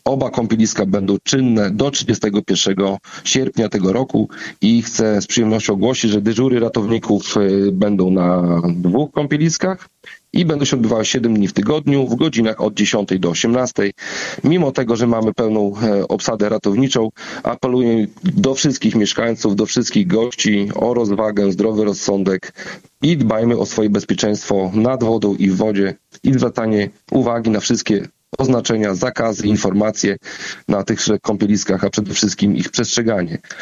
Oba kąpieliska będą czynne do 31 sierpnia tego roku i chcę z przyjemnością ogłosić, że dyżury ratowników będą na 2 kąpieliskach i będą się odbywały 7 dni w tygodniu w godzinach od 10 do 18. Mimo tego, że mamy pełną obsadę ratowniczą, apeluję do wszystkich mieszkańców, do wszystkich gości o rozwagę, zdrowy rozsądek i dbajmy o swoje bezpieczeństwo nad wodą i w wodzie i zwracanie uwagi na wszystkie oznaczenia, zakazy, informacje na tych kąpieliskach, a przede wszystkim ich przestrzeganie.